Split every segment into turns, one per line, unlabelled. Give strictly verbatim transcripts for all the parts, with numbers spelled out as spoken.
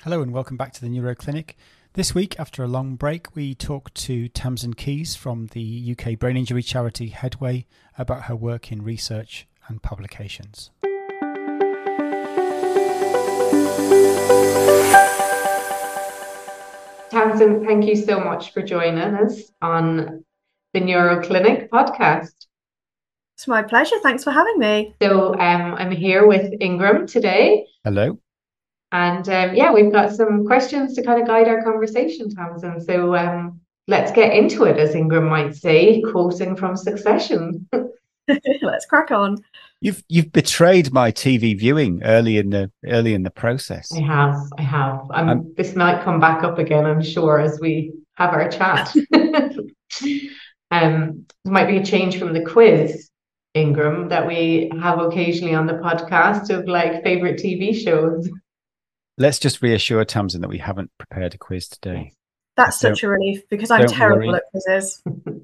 Hello and welcome back to the Neuro Clinic. This week, after a long break, we talk to Tamsin Keys from the U K brain injury charity Headway about her work in research and publications.
Tamsin, thank you so much for joining us on the Neuro Clinic podcast.
It's my pleasure. Thanks for having me.
So um, I'm here with Ingram today.
Hello.
And um, yeah, we've got some questions to kind of guide our conversation, Tamsin. So um, let's get into it, as Ingram might say, quoting from Succession.
Let's crack on.
You've you've betrayed my T V viewing early in the early in the process.
I have, I have. Um, um, this might come back up again, I'm sure, as we have our chat. um, there might be a change from the quiz, Ingram, that we have occasionally on the podcast of like favorite T V shows.
Let's just reassure Tamsin that we haven't prepared a quiz today.
That's such a relief because I'm terrible
worry.
at quizzes.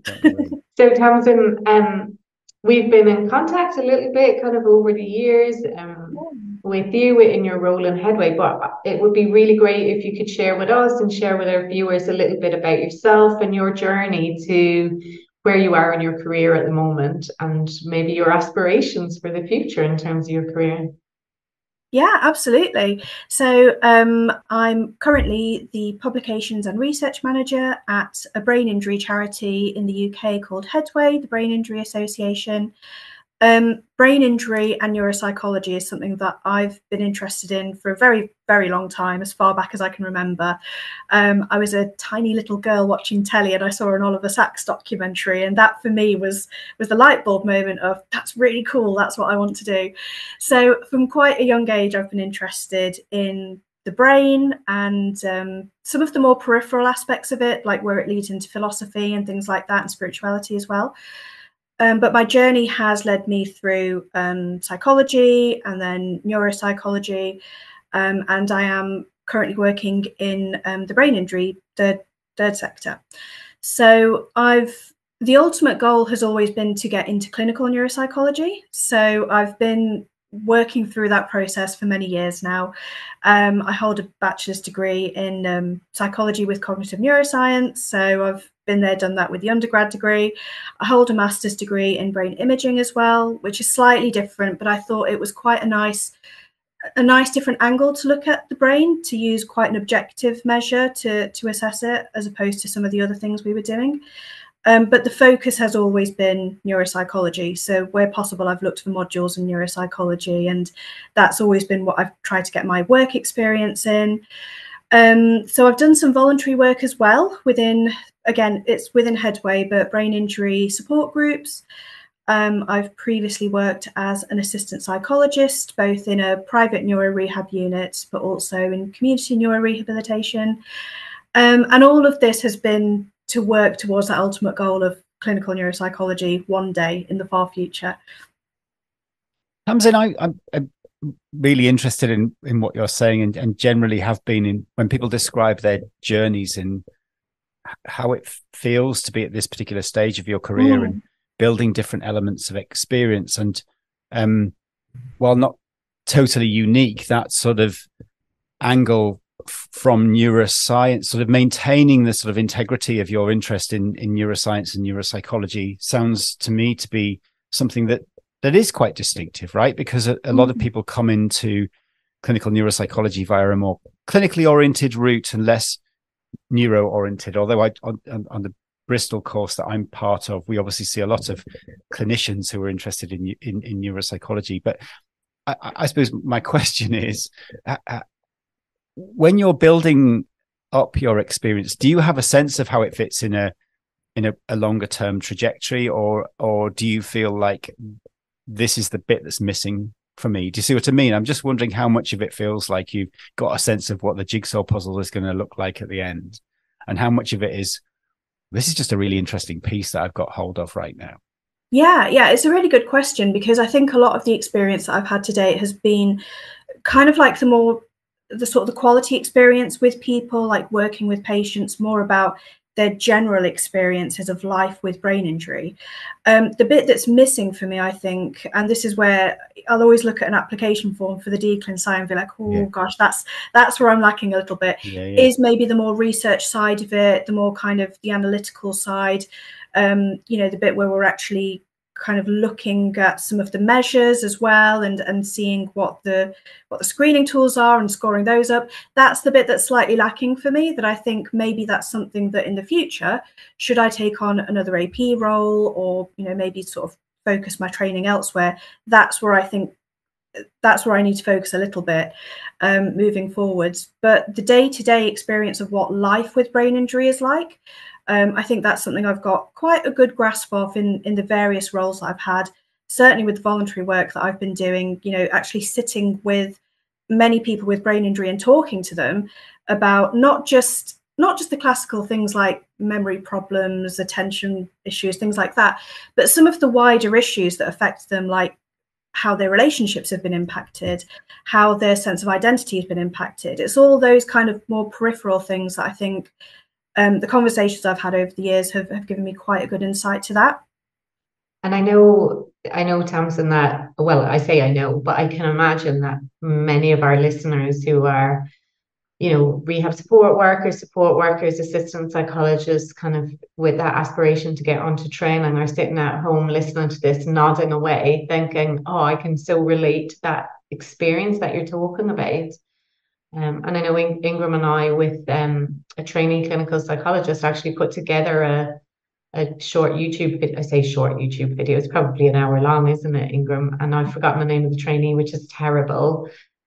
So Tamsin, um, we've been in contact a little bit kind of over the years um, with you in your role in Headway, but it would be really great if you could share with us and share with our viewers a little bit about yourself and your journey to where you are in your career at the moment and maybe your aspirations for the future in terms of your career.
Yeah, absolutely. So um, I'm currently the publications and research manager at a brain injury charity in the U K called Headway, the Brain Injury Association. Um, brain injury and neuropsychology is something that I've been interested in for a very, very long time, as far back as I can remember. Um, I was a tiny little girl watching telly and I saw an Oliver Sacks documentary, and that for me was was the light bulb moment of that's really cool, that's what I want to do. So from quite a young age, I've been interested in the brain and um, some of the more peripheral aspects of it, like where it leads into philosophy and things like that, and spirituality as well. Um, but my journey has led me through um, psychology and then neuropsychology, um, and I am currently working in um, the brain injury third, third sector. So I've the ultimate goal has always been to get into clinical neuropsychology. So I've been working through that process for many years now. Um, I hold a bachelor's degree in um, psychology with cognitive neuroscience. So I've been there, done that with the undergrad degree. I hold a master's degree in brain imaging as well, which is slightly different, but I thought it was quite a nice, a nice different angle to look at the brain, to use quite an objective measure to, to assess it, as opposed to some of the other things we were doing. Um, but the focus has always been neuropsychology. So where possible, I've looked for modules in neuropsychology, and that's always been what I've tried to get my work experience in. Um, so I've done some voluntary work as well within, again, it's within Headway, but brain injury support groups. Um, I've previously worked as an assistant psychologist, both in a private neuro rehab unit, but also in community neurorehabilitation. Um, and all of this has been to work towards that ultimate goal of clinical neuropsychology one day in the far future.
Tamsin, I, I'm, I'm really interested in, in what you're saying, and, and generally have been in when people describe their journeys and how it feels to be at this particular stage of your career mm. and building different elements of experience. And um, while not totally unique, that sort of angle from neuroscience, sort of maintaining the sort of integrity of your interest in, in neuroscience and neuropsychology sounds to me to be something that, that is quite distinctive, right? Because a, a lot of people come into clinical neuropsychology via a more clinically oriented route and less neuro oriented. Although I, on, on the Bristol course that I'm part of, we obviously see a lot of clinicians who are interested in, in, in neuropsychology. But I, I suppose my question is, uh, when you're building up your experience, do you have a sense of how it fits in a in a, a longer term trajectory, or or do you feel like this is the bit that's missing for me? Do you see what I mean? I'm just wondering how much of it feels like you've got a sense of what the jigsaw puzzle is going to look like at the end, and how much of it is, this is just a really interesting piece that I've got hold of right now.
Yeah, yeah, it's a really good question, because I think a lot of the experience that I've had to date has been kind of like the more the sort of the quality experience with people, like working with patients, more about their general experiences of life with brain injury. Um, the bit that's missing for me, I think, and this is where I'll always look at an application form for the DCLIN and be like, oh
yeah.
gosh, that's that's where I'm lacking a little bit,
yeah, yeah.
is maybe the more research side of it, the more kind of the analytical side, um, you know, the bit where we're actually kind of looking at some of the measures as well, and and seeing what the what the screening tools are and scoring those up. That's the bit that's slightly lacking for me, that I think maybe that's something that in the future, should I take on another A P role, or, you know, maybe sort of focus my training elsewhere, that's where I think that's where I need to focus a little bit um, moving forwards. But the day-to-day experience of what life with brain injury is like, um, I think that's something I've got quite a good grasp of in, in the various roles that I've had, certainly with voluntary work that I've been doing, you know, actually sitting with many people with brain injury and talking to them about not just not just the classical things like memory problems, attention issues, things like that, but some of the wider issues that affect them, like how their relationships have been impacted, how their sense of identity has been impacted. It's all those kind of more peripheral things that I think um, the conversations I've had over the years have, have given me quite a good insight to that.
And I know, I know, Tamsin, that, well, I say I know, but I can imagine that many of our listeners who are, you know, rehab support workers, support workers, assistant psychologists, kind of with that aspiration to get onto training, are sitting at home listening to this, nodding away, thinking, oh, I can so relate to that experience that you're talking about. Um, and I know In- Ingram and I, with um, a trainee clinical psychologist, actually put together a a short YouTube video. I say short YouTube video, it's probably an hour long, isn't it, Ingram? And I've forgotten the name of the trainee, which is terrible.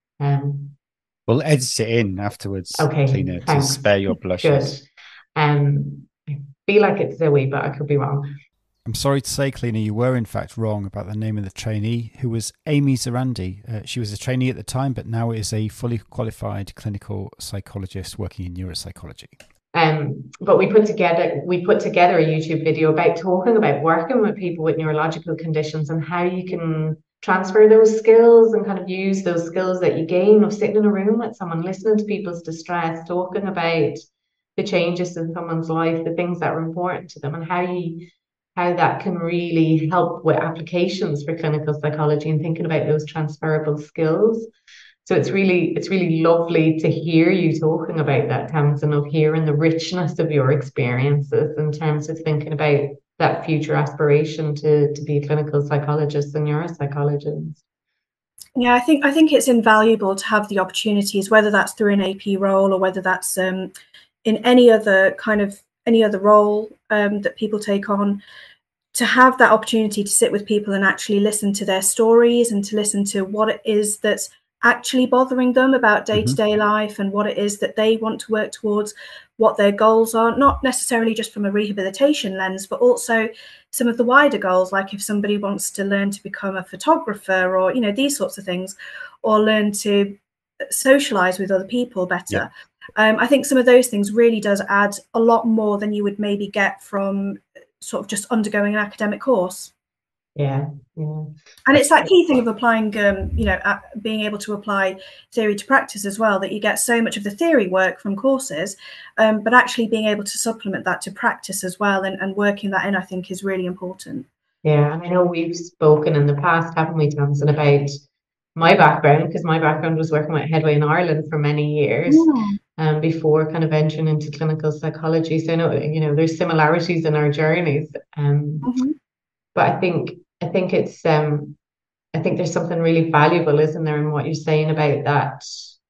Um,
We'll edit it in afterwards,
okay,
Cleena, to
thanks.
spare your blushes.
Good. Um, I feel like it's Zoe, but I could be wrong.
I'm sorry to say, Cleena, you were in fact wrong about the name of the trainee, who was Amy Zarandi. Uh, she was a trainee at the time, but now is a fully qualified clinical psychologist working in neuropsychology.
Um, but we put together we put together a YouTube video about talking about working with people with neurological conditions and how you can transfer those skills and kind of use those skills that you gain of sitting in a room with someone, listening to people's distress, talking about the changes in someone's life, the things that are important to them, and how you how that can really help with applications for clinical psychology and thinking about those transferable skills. So it's really, it's really lovely to hear you talking about that, Tamsin, of hearing the richness of your experiences in terms of thinking about that future aspiration to, to be a clinical psychologist and neuropsychologist.
Yeah, I think I think it's invaluable to have the opportunities, whether that's through an A P role or whether that's um, in any other kind of any other role um, that people take on, to have that opportunity to sit with people and actually listen to their stories and to listen to what it is that's actually bothering them about day-to-day mm-hmm. life, and what it is that they want to work towards, what their goals are, not necessarily just from a rehabilitation lens, but also some of the wider goals, like if somebody wants to learn to become a photographer, or, you know, these sorts of things, or learn to socialize with other people better. Yeah. Um, I think some of those things really does add a lot more than you would maybe get from sort of just undergoing an academic course.
Yeah, yeah.
And it's that key thing of applying, um, you know, uh, being able to apply theory to practice as well, that you get so much of the theory work from courses, um, but actually being able to supplement that to practice as well, and, and working that in, I think, is really important.
Yeah, and I know we've spoken in the past, haven't we, Tamsin, about my background, because my background was working with Headway in Ireland for many years. Yeah. Um, before kind of entering into clinical psychology. So I know, you know, there's similarities in our journeys. Um, mm-hmm. But I think I think it's um, I think there's something really valuable, isn't there, in what you're saying about that.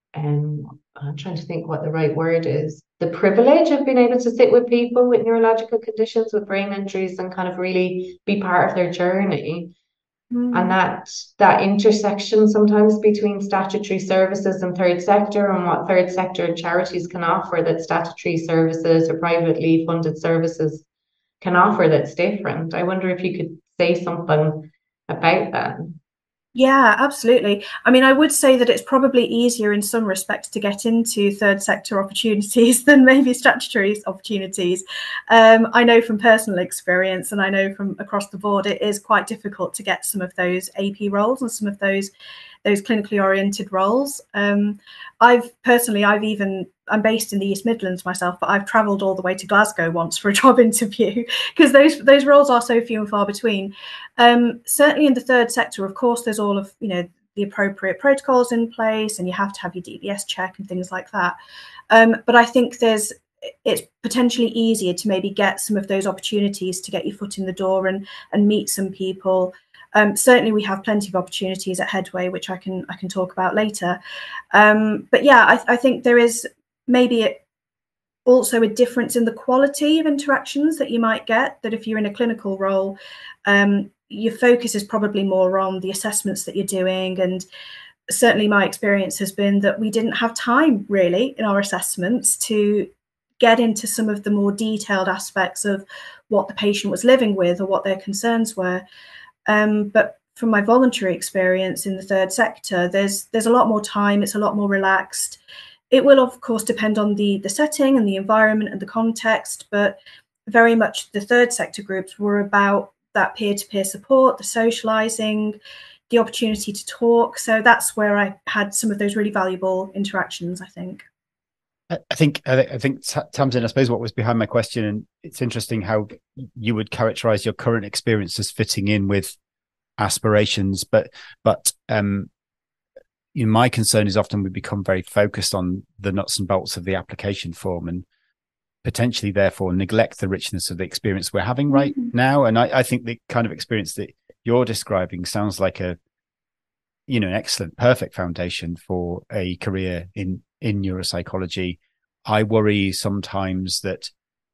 Um, I'm trying to think what the right word is. The privilege of being able to sit with people with neurological conditions, with brain injuries, and kind of really be part of their journey. Mm. And that that intersection sometimes between statutory services and third sector, and what third sector and charities can offer that statutory services or privately funded services can offer, that's different. I wonder if you could say something about that.
Yeah, absolutely. I mean, I would say that it's probably easier in some respects to get into third sector opportunities than maybe statutory opportunities. Um, I know from personal experience, and I know from across the board, it is quite difficult to get some of those A P roles and some of those those clinically oriented roles. Um, I've personally, I've even, I'm based in the East Midlands myself, but I've travelled all the way to Glasgow once for a job interview because those those roles are so few and far between. Um, certainly in the third sector, of course, there's all of, you know, the appropriate protocols in place, and you have to have your D B S check and things like that. Um, but I think there's, it's potentially easier to maybe get some of those opportunities to get your foot in the door and and meet some people. Um, certainly, we have plenty of opportunities at Headway, which I can I can talk about later. Um, but yeah, I, I think there is maybe a, also a difference in the quality of interactions that you might get. That if you're in a clinical role, um, your focus is probably more on the assessments that you're doing. And certainly, my experience has been that we didn't have time really in our assessments to get into some of the more detailed aspects of what the patient was living with or what their concerns were. Um, but from my voluntary experience in the third sector, there's there's a lot more time. It's a lot more relaxed. It will, of course, depend on the, the setting and the environment and the context, but very much the third sector groups were about that peer-to-peer support, the socialising, the opportunity to talk. So that's where I had some of those really valuable interactions, I think.
I think I think Tamsin, I suppose what was behind my question, and it's interesting how you would characterize your current experience as fitting in with aspirations, but but um, you know, my concern is often we become very focused on the nuts and bolts of the application form, and potentially therefore neglect the richness of the experience we're having right mm-hmm. now. And I, I think the kind of experience that you're describing sounds like a, you know, an excellent, perfect foundation for a career in in neuropsychology. I worry sometimes that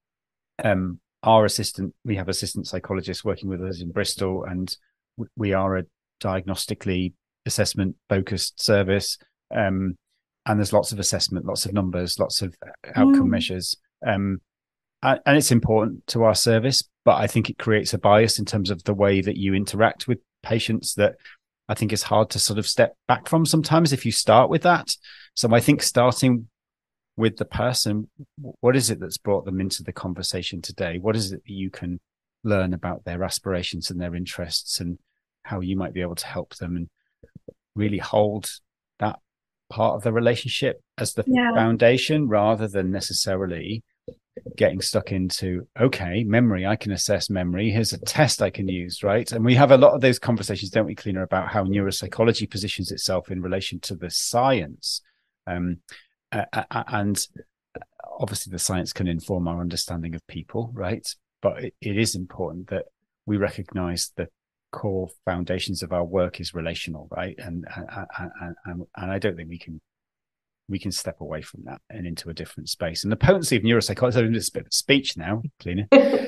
um, our assistant, we have assistant psychologists working with us in Bristol, and w- we are a diagnostically assessment focused service. Um, and there's lots of assessment, lots of numbers, lots of outcome mm. measures. Um, and, and it's important to our service, but I think it creates a bias in terms of the way that you interact with patients that I think is hard to sort of step back from sometimes if you start with that. So I think starting with the person, what is it that's brought them into the conversation today? What is it that you can learn about their aspirations and their interests, and how you might be able to help them, and really hold that part of the relationship as the yeah. foundation, rather than necessarily getting stuck into, okay, memory, I can assess memory. Here's a test I can use, right? And we have a lot of those conversations, don't we, Cleena, about how neuropsychology positions itself in relation to the science. Um, uh, and obviously the science can inform our understanding of people, right? But it, it is important that we recognize the core foundations of our work is relational, right? And and, and, and, and I don't think we can we can step away from that and into a different space. And the potency of neuropsychology, I'm just a bit of speech now, Cleena.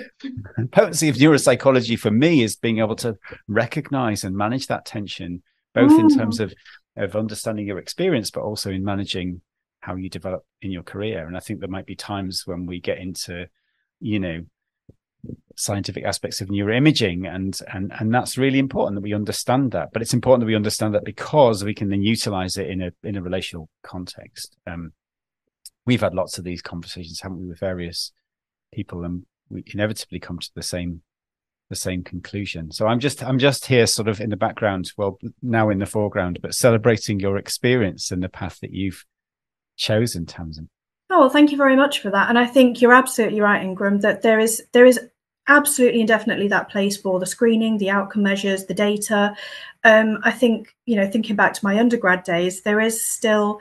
The potency of neuropsychology for me is being able to recognize and manage that tension, both mm. in terms of, of understanding your experience, but also in managing how you develop in your career. And I think there might be times when we get into, you know, scientific aspects of neuroimaging, and and and that's really important that we understand that. But it's important that we understand that because we can then utilize it in a in a relational context. Um, we've had lots of these conversations, haven't we, with various people, and we inevitably come to the same the same conclusion. So I'm just I'm just here, sort of in the background, well, now in the foreground, but celebrating your experience and the path that you've chosen, Tamsin.
Oh, well, thank you very much for that. And I think you're absolutely right, Ingram, that there is there is absolutely and definitely that place for the screening, the outcome measures, the data. Um, I think, you know, thinking back to my undergrad days, there is still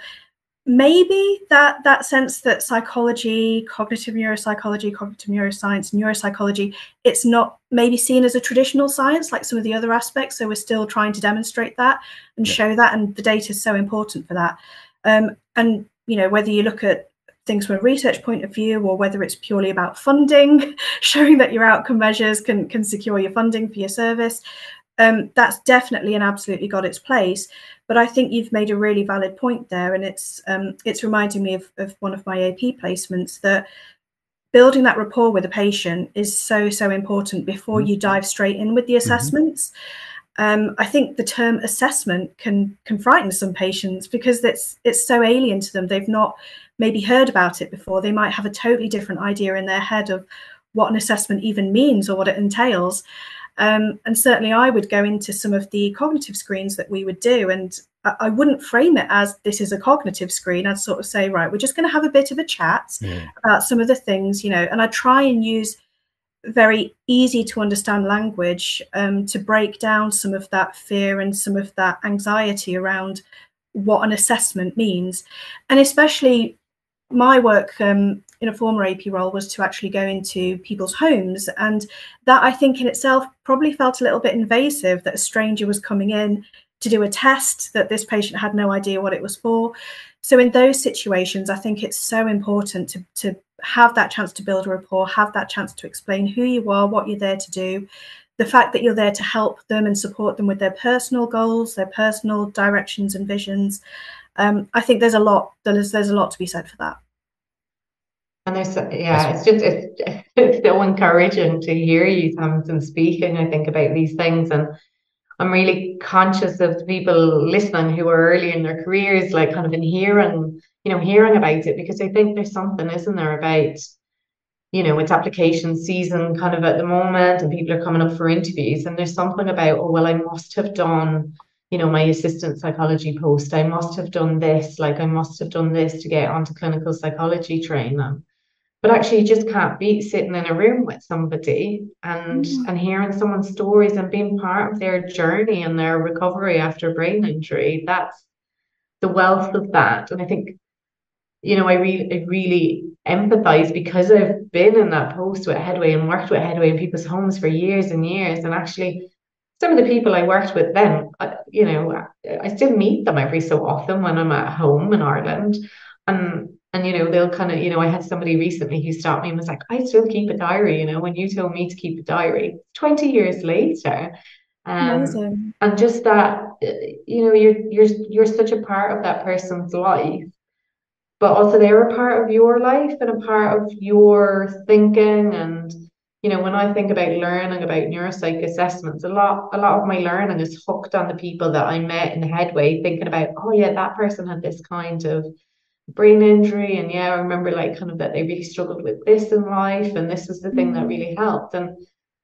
maybe that that sense that psychology, cognitive neuropsychology, cognitive neuroscience, neuropsychology, it's not maybe seen as a traditional science like some of the other aspects. So we're still trying to demonstrate that and yeah. show that, and the data is so important for that. Um, and, you know, whether you look at things from a research point of view, or whether it's purely about funding, showing that your outcome measures can, can secure your funding for your service, um, that's definitely and absolutely got its place. But I think you've made a really valid point there, and it's um, it's reminding me of, of one of my A P placements, that building that rapport with a patient is so, so important before mm-hmm. you dive straight in with the assessments. Mm-hmm. Um, I think the term assessment can can frighten some patients because it's it's so alien to them. They've not maybe heard about it before. They might have a totally different idea in their head of what an assessment even means or what it entails. Um, and certainly I would go into some of the cognitive screens that we would do, and I wouldn't frame it as this is a cognitive screen. I'd sort of say, right, we're just going to have a bit of a chat yeah. about some of the things, you know, and I try and use very easy to understand language um, to break down some of that fear and some of that anxiety around what an assessment means. And especially my work um, in a former A P role was to actually go into people's homes. And that, I think in itself probably felt a little bit invasive, that a stranger was coming in to do a test that this patient had no idea what it was for. So in those situations, I think it's so important to, to have that chance to build a rapport, have that chance to explain who you are, what you're there to do, the fact that you're there to help them and support them with their personal goals, their personal directions and visions. Um, I think there's a lot, there's, there's a lot to be said for that.
And there's, yeah, it's just, it's, it's so encouraging to hear you, Tamsin, speaking, I think, about these things. And I'm really conscious of the people listening who are early in their careers, like kind of in hearing, you know, hearing about it, because I think there's something, isn't there, about, you know, it's application season kind of at the moment and people are coming up for interviews, and there's something about, oh, well, I must have done, you know, my assistant psychology post. I must have done this, like I must have done this to get onto clinical psychology training. But actually, you just can't beat sitting in a room with somebody and mm. and hearing someone's stories and being part of their journey and their recovery after brain injury. That's the wealth of that. And I think, you know, I really, I really empathize, because I've been in that post with Headway and worked with Headway in people's homes for years and years. And actually, some of the people I worked with then, you know, I still meet them every so often when I'm at home in Ireland. And And, you know, they'll kind of, you know, I had somebody recently who stopped me and was like, I still keep a diary, you know, when you told me to keep a diary twenty years later. Um, Amazing. And just that, you know, you're, you're, you're such a part of that person's life, but also they're a part of your life and a part of your thinking. And, you know, when I think about learning about neuropsych assessments, a lot, a lot of my learning is hooked on the people that I met in Headway, thinking about, oh yeah, that person had this kind of brain injury, and yeah, I remember like kind of that they really struggled with this in life, and this was the thing that really helped. And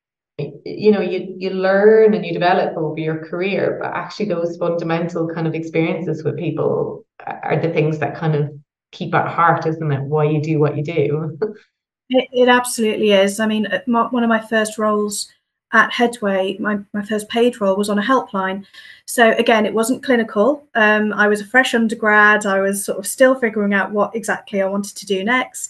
you know, you you learn and you develop over your career, but actually those fundamental kind of experiences with people are the things that kind of keep at heart, isn't it? Why you do what you do.
It, it absolutely is. I mean, one of my first roles at Headway, my, my first paid role was on a helpline. So again, it wasn't clinical. Um, I was a fresh undergrad. I was sort of still figuring out what exactly I wanted to do next.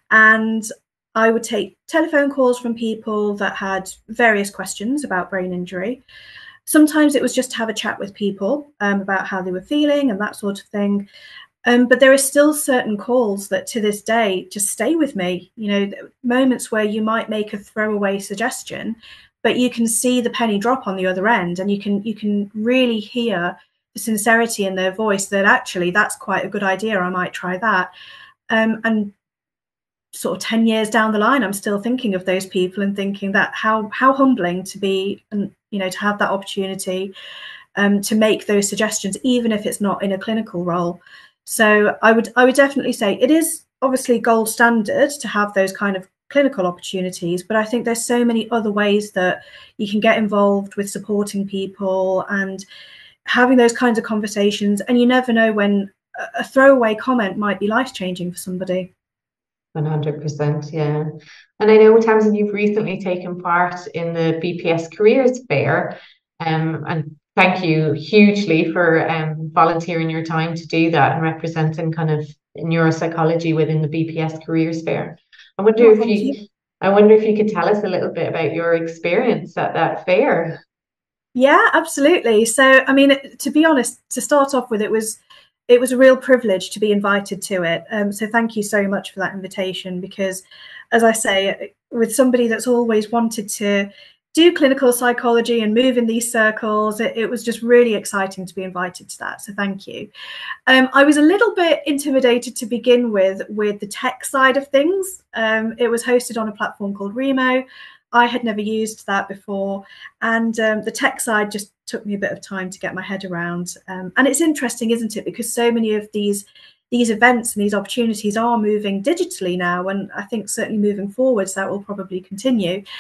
And I would take telephone calls from people that had various questions about brain injury. Sometimes it was just to have a chat with people um, about how they were feeling and that sort of thing. Um, but there are still certain calls that to this day just stay with me, you know, moments where you might make a throwaway suggestion, but you can see the penny drop on the other end, and you can you can really hear the sincerity in their voice that actually that's quite a good idea. I might try that. Um, and sort of ten years down the line, I'm still thinking of those people and thinking that how how humbling to be, and you know, to have that opportunity um, to make those suggestions, even if it's not in a clinical role. So I would I would definitely say it is obviously gold standard to have those kind of clinical opportunities, but I think there's so many other ways that you can get involved with supporting people and having those kinds of conversations. And you never know when a throwaway comment might be life-changing for somebody.
one hundred percent, yeah. And I know, Tamsin, you've recently taken part in the B P S Careers Fair, um, and thank you hugely for um, volunteering your time to do that and representing kind of neuropsychology within the B P S Careers Fair. I wonder oh, if you, you, I wonder if you could tell us a little bit about your experience at that fair.
Yeah, absolutely. So, I mean, to be honest, to start off with, it was it was a real privilege to be invited to it. Um, so thank you so much for that invitation, because, as I say, with somebody that's always wanted to do clinical psychology and move in these circles, it, it was just really exciting to be invited to that. So thank you. Um, I was a little bit intimidated to begin with, with the tech side of things. Um, it was hosted on a platform called Remo. I had never used that before. And um, the tech side just took me a bit of time to get my head around. Um, and it's interesting, isn't it? Because so many of these these events and these opportunities are moving digitally now. And I think certainly moving forwards, that will probably continue.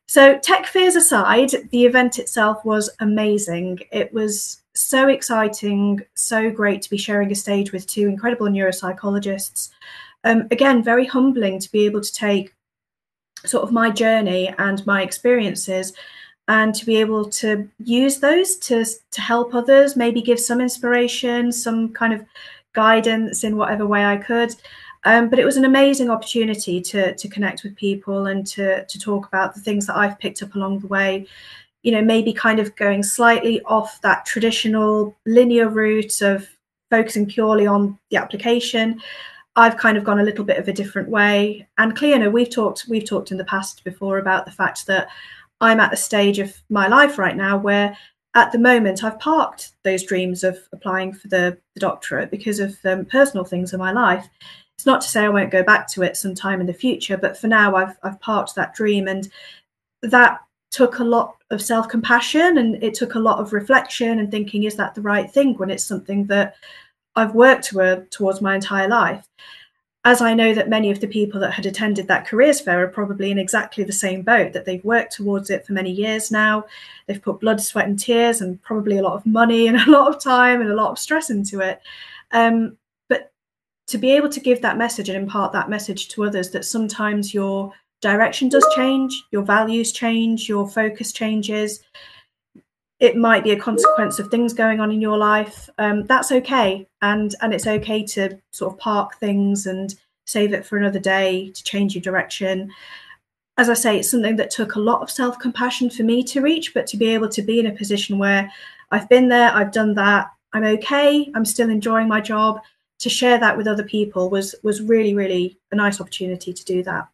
So tech fears aside, the event itself was amazing. It was so exciting, so great to be sharing a stage with two incredible neuropsychologists. Um, again, very humbling to be able to take sort of my journey and my experiences and to be able to use those to, to help others, maybe give some inspiration, some kind of guidance in whatever way I could. Um, but it was an amazing opportunity to, to connect with people and to, to talk about the things that I've picked up along the way. You know, maybe kind of going slightly off that traditional linear route of focusing purely on the application. I've kind of gone a little bit of a different way. And Cleona, we've talked we've talked in the past before about the fact that I'm at the stage of my life right now where at the moment I've parked those dreams of applying for the, the doctorate because of um, personal things in my life. It's not to say I won't go back to it sometime in the future, but for now I've I've parked that dream, and that took a lot of self-compassion, and it took a lot of reflection and thinking, is that the right thing when it's something that I've worked toward, towards my entire life? As I know that many of the people that had attended that careers fair are probably in exactly the same boat, that they've worked towards it for many years now. They've put blood, sweat and tears and probably a lot of money and a lot of time and a lot of stress into it. Um, but to be able to give that message and impart that message to others, that sometimes your direction does change, your values change, your focus changes. It might be a consequence of things going on in your life. Um, that's okay. And, and it's okay to sort of park things and save it for another day, to change your direction. As I say, it's something that took a lot of self-compassion for me to reach, but to be able to be in a position where I've been there, I've done that, I'm okay, I'm still enjoying my job, to share that with other people was, was really, really a nice opportunity to do that.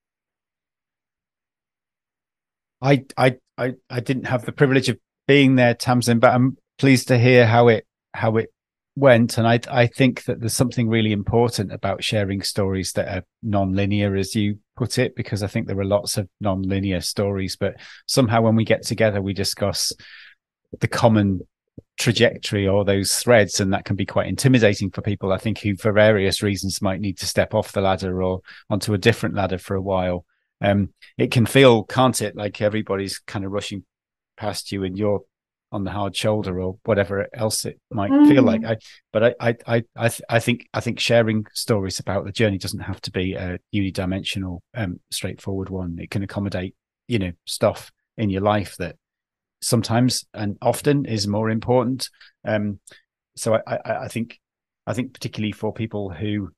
I, I, I, I didn't have the privilege of being there, Tamsin, but I'm pleased to hear how it how it went. And I I think that there's something really important about sharing stories that are non-linear, as you put it, because I think there are lots of non-linear stories, but somehow when we get together, we discuss the common trajectory or those threads, and that can be quite intimidating for people, I think, who for various reasons might need to step off the ladder or onto a different ladder for a while. Um, it can feel, can't it, like everybody's kind of rushing past you and you're on the hard shoulder or whatever else it might mm. feel like. I, but I, I, I, th- I think, I think sharing stories about the journey doesn't have to be a unidimensional, um, straightforward one. It can accommodate, you know, stuff in your life that sometimes and often is more important. Um, so I, I, I think, I think particularly for people who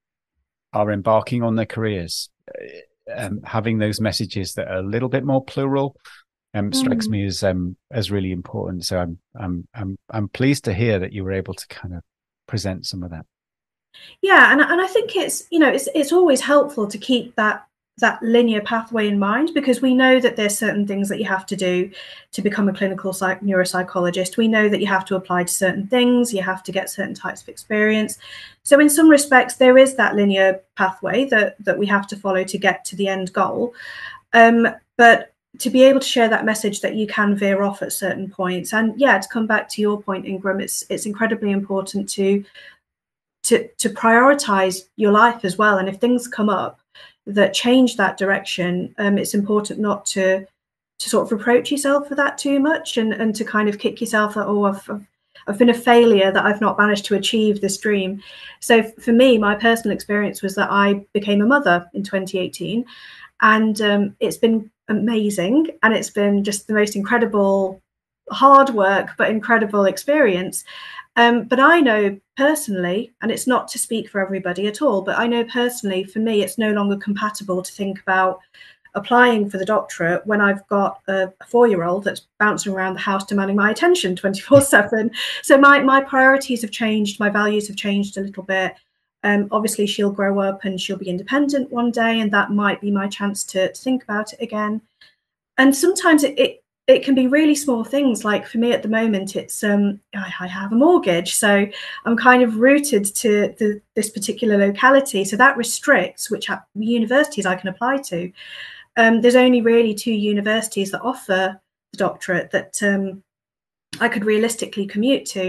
are embarking on their careers, um, having those messages that are a little bit more plural, Um, strikes mm. me as um as really important. So I'm I'm I'm I'm pleased to hear that you were able to kind of present some of that.
Yeah, and and I think it's you know it's it's always helpful to keep that that linear pathway in mind, because we know that there's certain things that you have to do to become a clinical psych- neuropsychologist. We know that you have to apply to certain things, you have to get certain types of experience. So in some respects, there is that linear pathway that that we have to follow to get to the end goal. Um, but to be able to share that message that you can veer off at certain points. And yeah, to come back to your point, Ingram, it's it's incredibly important to to to prioritize your life as well. And if things come up that change that direction, um, it's important not to to sort of reproach yourself for that too much, and and to kind of kick yourself that, oh, I've, I've I've been a failure that I've not managed to achieve this dream. So for me, my personal experience was that I became a mother in twenty eighteen, and um, it's been amazing, and it's been just the most incredible, hard work but incredible experience. Um, but I know personally, and it's not to speak for everybody at all, but I know personally, for me, it's no longer compatible to think about applying for the doctorate when I've got a four-year-old that's bouncing around the house demanding my attention twenty-four seven. So my my priorities have changed, my values have changed a little bit. Um, obviously, she'll grow up and she'll be independent one day, and that might be my chance to, to think about it again. And sometimes it, it it can be really small things. Like for me at the moment, it's um, I, I have a mortgage, so I'm kind of rooted to the, this particular locality. So that restricts which universities I can apply to. Um, there's only really two universities that offer the doctorate that um, I could realistically commute to.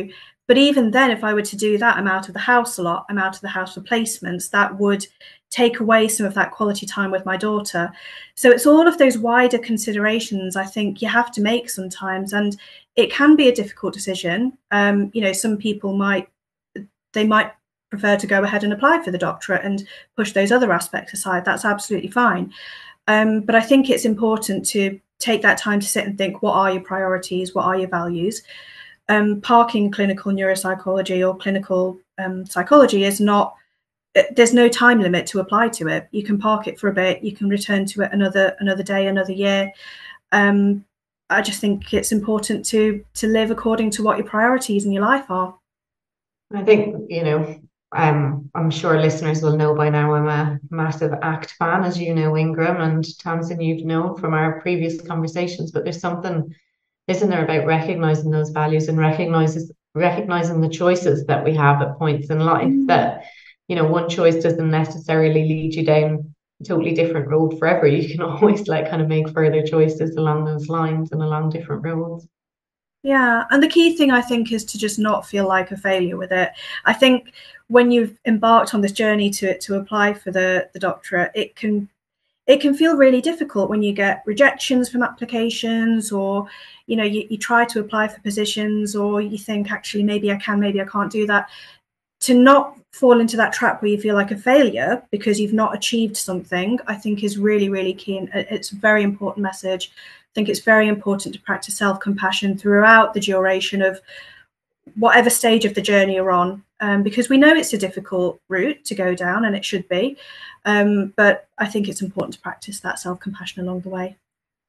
But even then, if I were to do that, I'm out of the house a lot. I'm out of the house for placements. That would take away some of that quality time with my daughter. So it's all of those wider considerations I think you have to make sometimes. And it can be a difficult decision. Um, you know, some people might, they might prefer to go ahead and apply for the doctorate and push those other aspects aside. That's absolutely fine. Um, but I think it's important to take that time to sit and think, what are your priorities? What are your values? Um, parking clinical neuropsychology or clinical um, psychology is not, there's no time limit to apply to it. You can park it for a bit, you can return to it another another day, another year. Um, I just think it's important to to live according to what your priorities in your life are.
I think, you know, um, I'm sure listeners will know by now I'm a massive ACT fan, as you know, Ingram, and Tamsin, you've known from our previous conversations, but there's something, isn't there, about recognizing those values and recognizes recognizing the choices that we have at points in life, mm. that, you know, one choice doesn't necessarily lead you down a totally different road forever. You can always like kind of make further choices along those lines and along different roads.
Yeah, and the key thing I think is to just not feel like a failure with it. I think when you've embarked on this journey to to apply for the the doctorate, it can it can feel really difficult when you get rejections from applications, or you know you, you try to apply for positions, or you think actually maybe I can, maybe I can't do that. To not fall into that trap where you feel like a failure because you've not achieved something, I think is really, really key. And it's a very important message. I think it's very important to practice self-compassion throughout the duration of whatever stage of the journey you're on, um, because we know it's a difficult route to go down, and it should be. Um, but I think it's important to practice that self-compassion along the way.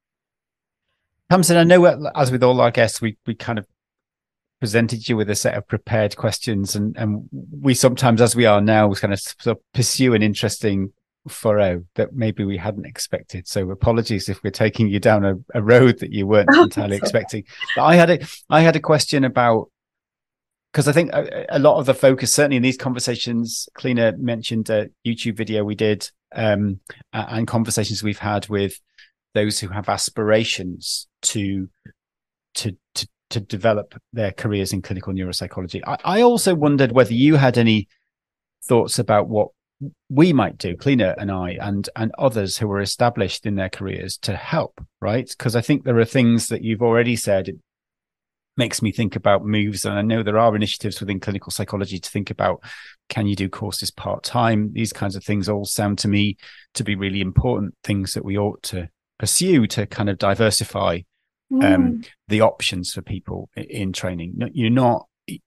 Tamsin, I know, as with all our guests, we we kind of presented you with a set of prepared questions, and and we sometimes, as we are now, kind of sort of pursue an interesting furrow that maybe we hadn't expected. So apologies if we're taking you down a, a road that you weren't oh, entirely expecting. But I had a I had a question about, because I think a, a lot of the focus, certainly in these conversations, Cliona mentioned a YouTube video we did, um, and conversations we've had with those who have aspirations to to to to develop their careers in clinical neuropsychology. I, I also wondered whether you had any thoughts about what we might do, Cliona and I, and and others who are established in their careers to help, right? Because I think there are things that you've already said. It makes me think about moves, and I know there are initiatives within clinical psychology to think about, can you do courses part-time? These kinds of things all sound to me to be really important things that we ought to pursue to kind of diversify Um, mm. the options for people in training. You're not,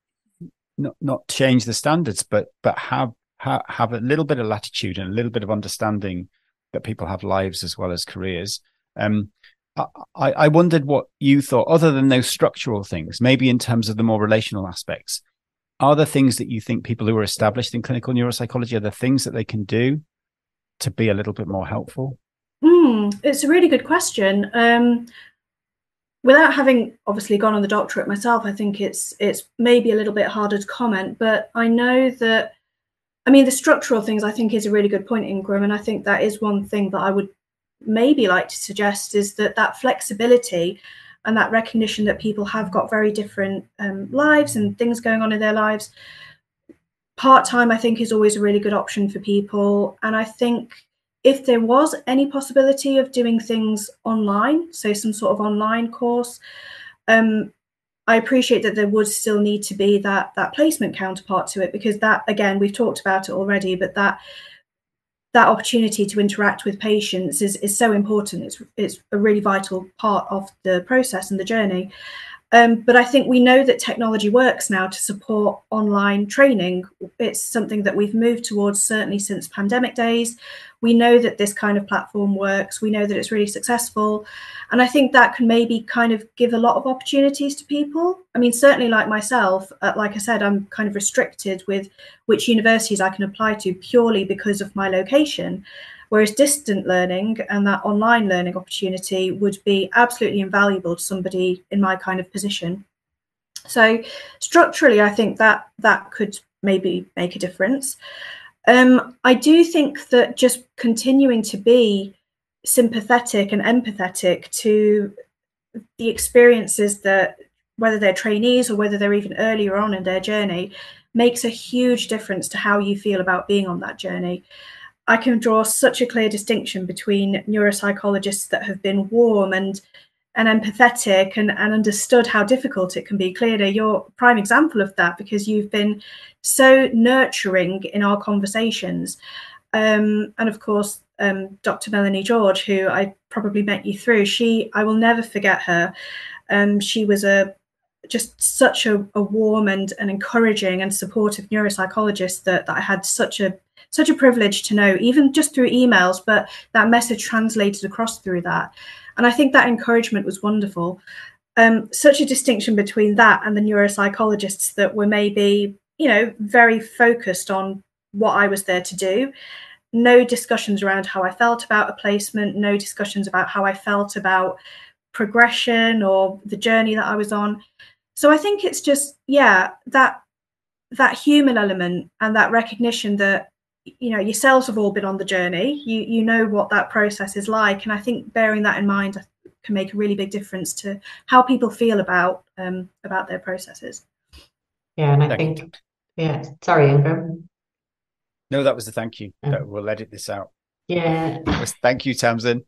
not not change the standards, but but have, have have a little bit of latitude and a little bit of understanding that people have lives as well as careers. Um, I, I wondered what you thought, other than those structural things, maybe in terms of the more relational aspects. Are there things that you think people who are established in clinical neuropsychology, are there things that they can do to be a little bit more helpful?
Mm, it's a really good question. Um, Without having obviously gone on the doctorate myself, I think it's it's maybe a little bit harder to comment, but I know that, I mean, the structural things I think is a really good point, Ingram, and I think that is one thing that I would maybe like to suggest, is that that flexibility and that recognition that people have got very different um, lives and things going on in their lives. Part-time, I think, is always a really good option for people, and I think if there was any possibility of doing things online, so some sort of online course, um, I appreciate that there would still need to be that that placement counterpart to it, because that, again, we've talked about it already, but that that opportunity to interact with patients is is so important. It's it's a really vital part of the process and the journey. Um, but I think we know that technology works now to support online training. It's something that we've moved towards, certainly since pandemic days. We know that this kind of platform works. We know that it's really successful. And I think that can maybe kind of give a lot of opportunities to people. I mean, certainly like myself, uh, like I said, I'm kind of restricted with which universities I can apply to purely because of my location. Whereas distant learning and that online learning opportunity would be absolutely invaluable to somebody in my kind of position. So structurally, I think that that could maybe make a difference. Um, I do think that just continuing to be sympathetic and empathetic to the experiences that whether they're trainees or whether they're even earlier on in their journey, makes a huge difference to how you feel about being on that journey. I can draw such a clear distinction between neuropsychologists that have been warm and and empathetic and, and understood how difficult it can be. Clearly, you're a prime example of that, because you've been so nurturing in our conversations. Um, and of course, um, Doctor Melanie George, who I probably met you through, she, I will never forget her. Um, she was a just such a, a warm and an encouraging and supportive neuropsychologist that, that I had such a such a privilege to know, even just through emails, but that message translated across through that. And I think that encouragement was wonderful. Um, such a distinction between that and the neuropsychologists that were maybe, you know, very focused on what I was there to do. No discussions around how I felt about a placement, no discussions about how I felt about progression or the journey that I was on. So I think it's just, yeah, that that human element and that recognition that, you know, yourselves have all been on the journey. You you know what that process is like, and I think bearing that in mind can make a really big difference to how people feel about um, about their processes.
Yeah, and I
thank
think,
you.
yeah, sorry, Ingram.
No, that was a thank you.
Oh.
That we'll edit this out.
Yeah.
Thank you, Tamsin.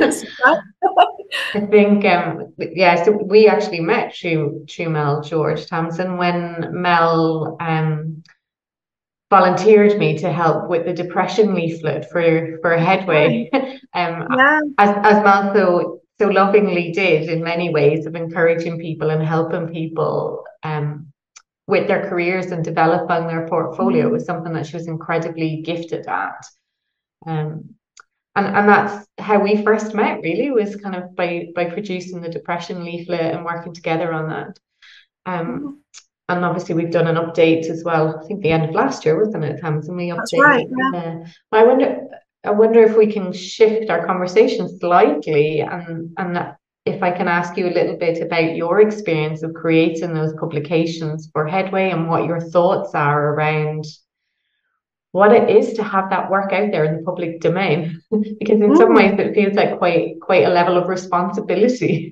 I think, um, yeah, so we actually met through, through Mel George Tamsin when Mel um, volunteered me to help with the depression leaflet for, for Headway. um,
Yeah.
as, as Mel so, so lovingly did in many ways, of encouraging people and helping people um, with their careers and developing their portfolio.
Mm-hmm.
Was something that she was incredibly gifted at. Um, And, and that's how we first met, really, was kind of by by producing the depression leaflet and working together on that. Um, and obviously we've done an update as well. I think the end of last year, wasn't it, Tamsin? We updated.
That's right. Yeah.
Uh, I wonder, I wonder if we can shift our conversation slightly, and and if I can ask you a little bit about your experience of creating those publications for Headway and what your thoughts are around what it is to have that work out there in the public domain, because in mm. some ways it feels like quite quite a level of responsibility.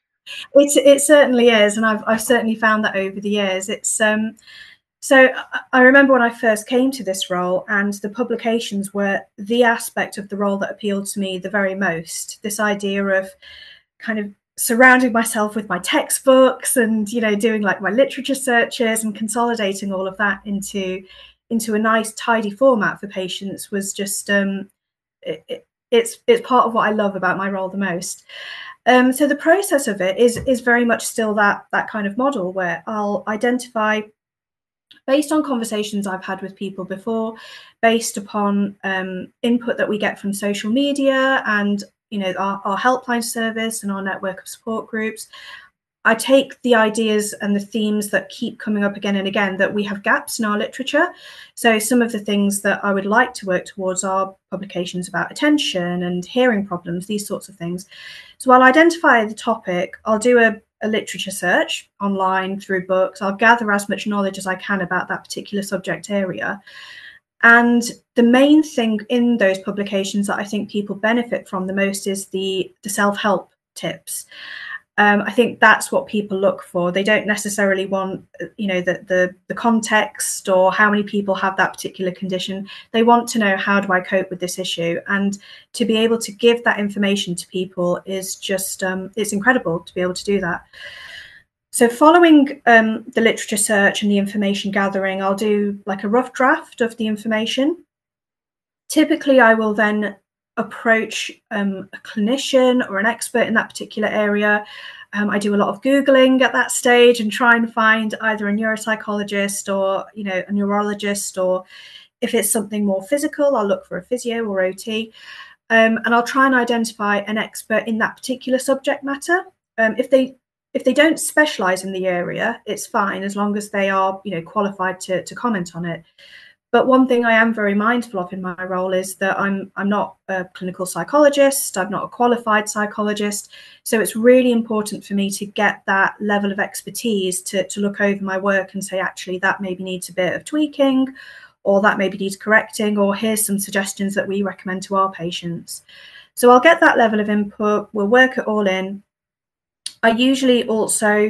It it certainly is, and I've I've certainly found that over the years. It's um, so I remember when I first came to this role, and the publications were the aspect of the role that appealed to me the very most. This idea of kind of surrounding myself with my textbooks and, you know, doing like my literature searches and consolidating all of that into into a nice tidy format for patients was just um, it, it, it's it's part of what I love about my role the most. Um, so the process of it is is very much still that that kind of model where I'll identify, based on conversations I've had with people before, based upon um, input that we get from social media and, you know, our, our helpline service and our network of support groups. I take the ideas and the themes that keep coming up again and again, that we have gaps in our literature. So some of the things that I would like to work towards are publications about attention and hearing problems, these sorts of things. So I'll identify the topic, I'll do a, a literature search online through books, I'll gather as much knowledge as I can about that particular subject area. And the main thing in those publications that I think people benefit from the most is the, the self-help tips. Um, I think that's what people look for. They don't necessarily want, you know, the, the the context or how many people have that particular condition. They want to know, how do I cope with this issue? And to be able to give that information to people is just, um, it's incredible to be able to do that. So following um, the literature search and the information gathering, I'll do like a rough draft of the information. Typically, I will then approach um, a clinician or an expert in that particular area. Um, I do a lot of Googling at that stage and try and find either a neuropsychologist or, you know, a neurologist, or if it's something more physical, I'll look for a physio or O T. Um, and I'll try and identify an expert in that particular subject matter. Um, if they if they don't specialize in the area, it's fine, as long as they are, you know, qualified to, to comment on it. But one thing I am very mindful of in my role is that I'm I'm not a clinical psychologist, I'm not a qualified psychologist. So it's really important for me to get that level of expertise to, to look over my work and say, actually, that maybe needs a bit of tweaking, or that maybe needs correcting, or here's some suggestions that we recommend to our patients. So I'll get that level of input, we'll work it all in. I usually also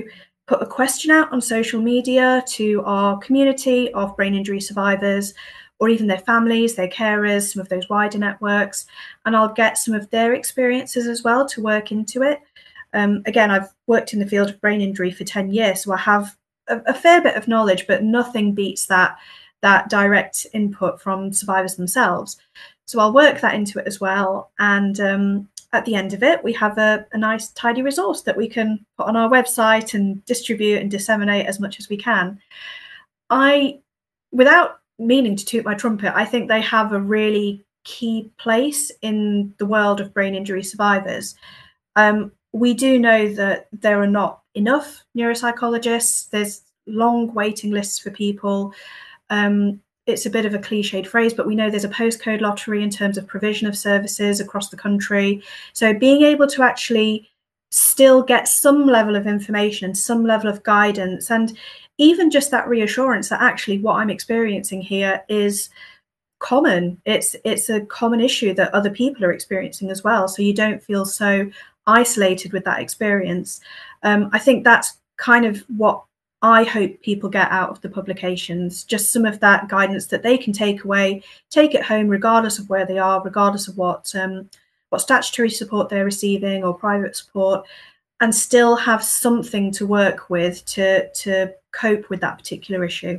put a question out on social media to our community of brain injury survivors, or even their families, their carers, some of those wider networks, and I'll get some of their experiences as well to work into it. Um, again, I've worked in the field of brain injury for ten years, so I have a, a fair bit of knowledge, but nothing beats that, that direct input from survivors themselves. So I'll work that into it as well. And um, at the end of it, we have a, a nice, tidy resource that we can put on our website and distribute and disseminate as much as we can. I, without meaning to toot my trumpet, I think they have a really key place in the world of brain injury survivors. Um, we do know that there are not enough neuropsychologists. There's long waiting lists for people. Um, it's a bit of a cliched phrase, but we know there's a postcode lottery in terms of provision of services across the country. So being able to actually still get some level of information, some level of guidance, and even just that reassurance that actually what I'm experiencing here is common. It's it's a common issue that other people are experiencing as well. So you don't feel so isolated with that experience. Um, I think that's kind of what I hope people get out of the publications, just some of that guidance that they can take away, take it home, regardless of where they are, regardless of what um, what statutory support they're receiving or private support, and still have something to work with to to cope with that particular issue.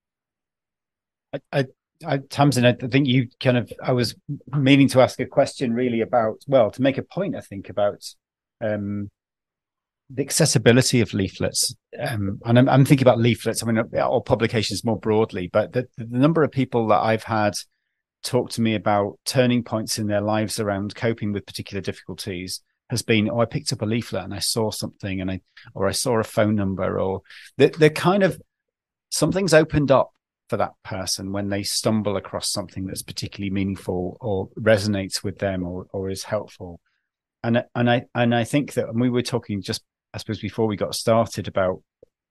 I, I, I, Tamsin, I think you kind of, I was meaning to ask a question really about, well, to make a point, I think, about um, the accessibility of leaflets. Um, and I'm, I'm thinking about leaflets, I mean, or publications more broadly, but the, the number of people that I've had talk to me about turning points in their lives around coping with particular difficulties has been, oh, I picked up a leaflet and I saw something, and I, or I saw a phone number, or they're, they're kind of, something's opened up for that person when they stumble across something that's particularly meaningful or resonates with them, or or is helpful. And and I and I think that, and we were talking just, I suppose, before we got started about,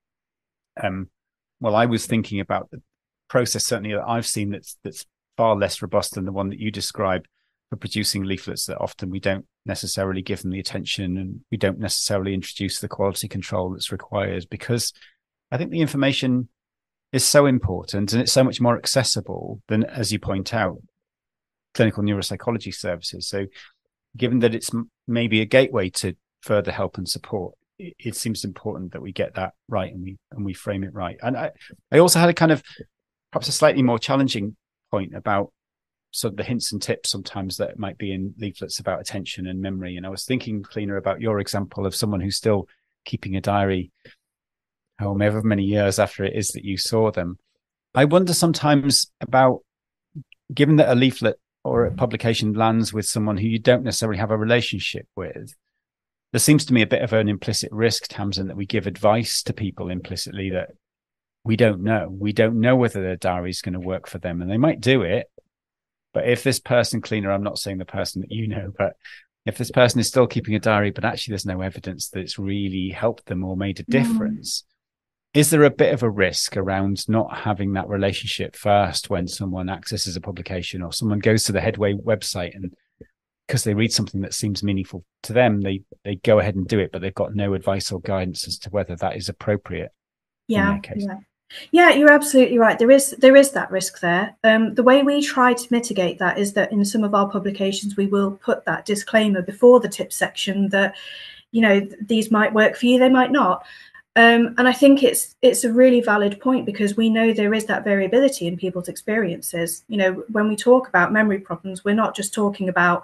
um, well, I was thinking about the process certainly that I've seen that's that's far less robust than the one that you describe for producing leaflets, that often we don't necessarily give them the attention and we don't necessarily introduce the quality control that's required, because I think the information is so important and it's so much more accessible than, as you point out, clinical neuropsychology services. So given that it's m- maybe a gateway to further help and support, it, it seems important that we get that right and we and we frame it right. And I, I also had a kind of perhaps a slightly more challenging point about sort of the hints and tips sometimes that might be in leaflets about attention and memory. And I was thinking, Cleena, about your example of someone who's still keeping a diary however many years after it is that you saw them. I wonder sometimes about, given that a leaflet or a publication lands with someone who you don't necessarily have a relationship with, there seems to me a bit of an implicit risk, Tamsin, that we give advice to people implicitly that we don't know. We don't know whether their diary is going to work for them, and they might do it. But if this person, Cleena, I'm not saying the person that you know, but if this person is still keeping a diary, but actually there's no evidence that it's really helped them or made a difference, mm. is there a bit of a risk around not having that relationship first when someone accesses a publication, or someone goes to the Headway website and because they read something that seems meaningful to them, they they go ahead and do it, but they've got no advice or guidance as to whether that is appropriate
yeah,
in their case?
Yeah. Yeah, you're absolutely right. There is there is that risk there. Um, the way we try to mitigate that is that in some of our publications, we will put that disclaimer before the tips section that, you know, these might work for you, they might not. Um, and I think it's it's a really valid point, because we know there is that variability in people's experiences. You know, when we talk about memory problems, we're not just talking about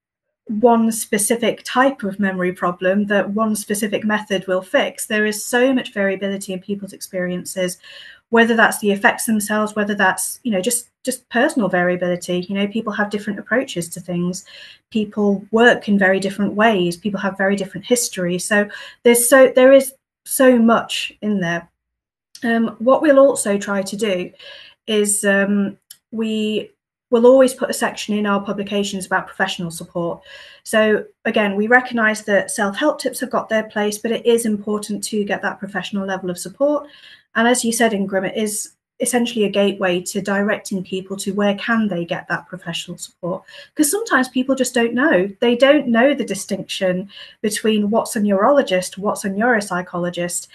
one specific type of memory problem that one specific method will fix. There is so much variability in people's experiences, whether that's the effects themselves, whether that's, you know, just just personal variability. You know, people have different approaches to things. People work in very different ways. People have very different history. So there's so there is so much in there. Um, what we'll also try to do is um, we We'll always put a section in our publications about professional support. So again, we recognise that self-help tips have got their place, but it is important to get that professional level of support. And as you said, Ingram, it is essentially a gateway to directing people to where can they get that professional support. Because sometimes people just don't know. They don't know the distinction between what's a neurologist, what's a neuropsychologist.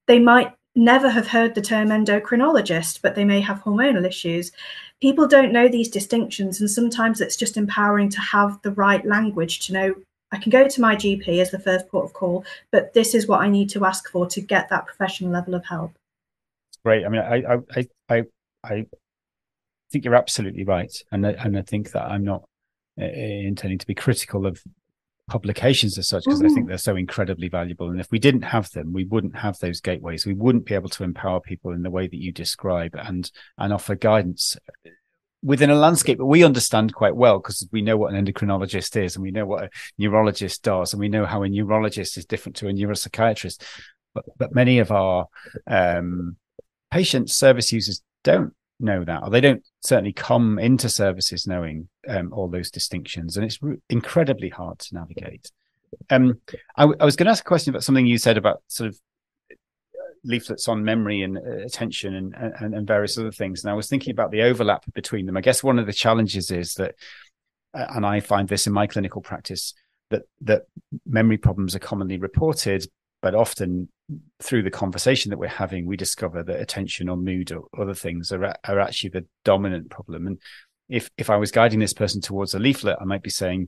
they might never have heard the term endocrinologist, but they may have hormonal issues. People don't know these distinctions, and sometimes it's just empowering to have the right language to know, I can go to my G P as the first port of call, but this is what I need to ask for to get that professional level of help.
Great. I mean, I I I I think you're absolutely right, and I, and I think that I'm not uh, intending to be critical of publications as such, because mm-hmm. I think they're so incredibly valuable. And if we didn't have them, we wouldn't have those gateways. We wouldn't be able to empower people in the way that you describe and and offer guidance within a landscape that we understand quite well, because we know what an endocrinologist is, and we know what a neurologist does, and we know how a neurologist is different to a neuropsychiatrist. But but many of our um, patients, service users don't know that, or they don't certainly come into services knowing um, all those distinctions, and it's re- incredibly hard to navigate. Um, I, w- I was going to ask a question about something you said about sort of leaflets on memory and uh, attention and, and and various other things, and I was thinking about the overlap between them. I guess one of the challenges is that, uh, and I find this in my clinical practice, that that memory problems are commonly reported, but often through the conversation that we're having, we discover that attention or mood or other things are are actually the dominant problem. And if if I was guiding this person towards a leaflet, I might be saying,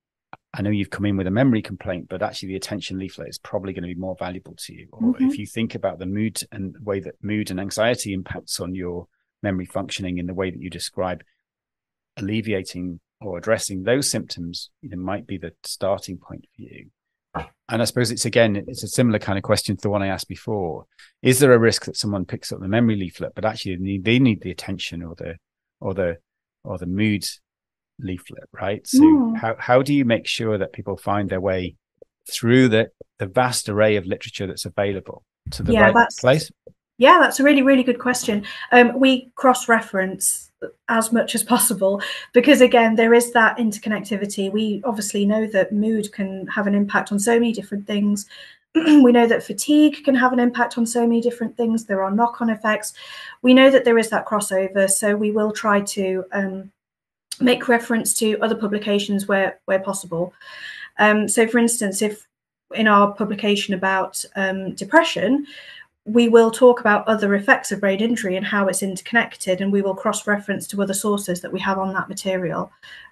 I know you've come in with a memory complaint, but actually the attention leaflet is probably going to be more valuable to you. Or mm-hmm. if you think about the mood and the way that mood and anxiety impacts on your memory functioning in the way that you describe, alleviating or addressing those symptoms, you know, might be the starting point for you. And I suppose it's, again, it's a similar kind of question to the one I asked before. Is there a risk that someone picks up the memory leaflet, but actually they need, they need the attention or the, or the, or the mood leaflet, right? So mm. how how do you make sure that people find their way through the the vast array of literature that's available to the
yeah,
right place?
Yeah, that's a really, really good question. Um, we cross-reference as much as possible because, again, there is that interconnectivity. We obviously know that mood can have an impact on so many different things. We know that fatigue can have an impact on so many different things. There are knock-on effects. We know that there is that crossover, so we will try to um, make reference to other publications where where possible. Um, so, for instance, if in our publication about um, depression, we will talk about other effects of brain injury and how it's interconnected, and we will cross-reference to other sources that we have on that material.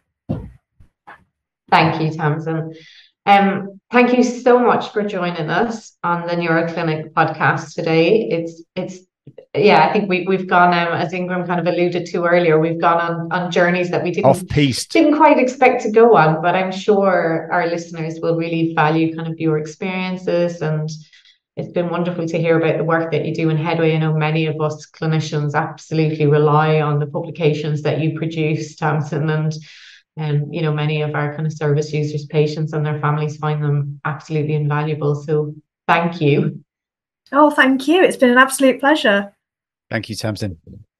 Thank you, Tamsin. Um, thank you so much for joining us on the NeuroClinic podcast today. It's it's yeah, I think we we've gone um, as Ingram kind of alluded to earlier, we've gone on on journeys that we didn't
off-piste.
didn't quite expect to go on, but I'm sure our listeners will really value kind of your experiences, and it's been wonderful to hear about the work that you do in Headway. I know many of us clinicians absolutely rely on the publications that you produce, Tamsin, and um, you know, many of our kind of service users, patients and their families find them absolutely invaluable. So thank you.
Oh, thank you. It's been an absolute pleasure.
Thank you, Tamsin.